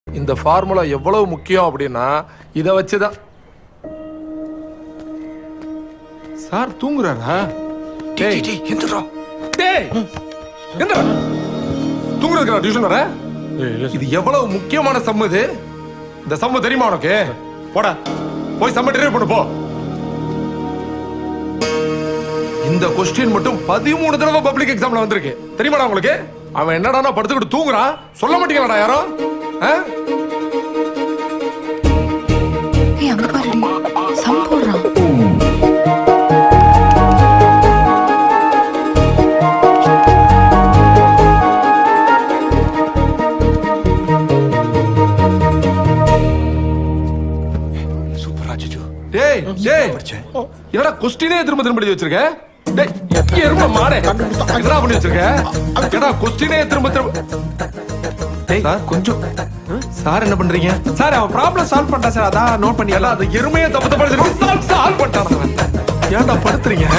இந்த ஃபார்முலா எவ்வளவு முக்கியம் அப்படின்னா இதை வச்சுதான். சார் தூங்குறாரா? டேய் எந்திரா. டேய் எந்திரா. தூங்குறதுக்கு டியூஷன் வர? இது எவ்வளவு முக்கியமான சம் இது. இந்த சம் தெரியுமா உனக்கு? போடா போய் சம்ம டெரைவ் பண்ணு போ. இந்த கொஸ்டின் மட்டும் 13 தடவை பப்ளிக் எக்ஸாம்ல வந்திருக்கு. தெரியுமாடா உங்களுக்கு? அவன் என்னடா படுத்துக்கிட்டு தூங்குறான். சொல்ல மாட்டீங்களாடா யாரும்? ஏய் அங்க பாருடி சம் போடுறான். டேய் டேய் என்னடா கொஸ்டினே திரும்ப திரும்ப எழுதி வச்சிருக்க? டேய் எருமை மாடே என்னடா பண்ணி வச்சிருக்க? என்னடா கொஸ்டினே திரும்ப திரும்ப. டேய் கொஞ்சம் சார் என்ன பண்றீங்க? சார் அவன் ப்ராப்ளம் சால்வ் பண்ணிட்டா சார், அதான் நோட் பண்ணி. அது எருமையை தப்பு தப்பா சால்வ் பண்ணிட்டான். ஏன்டா படுத்துறீங்க?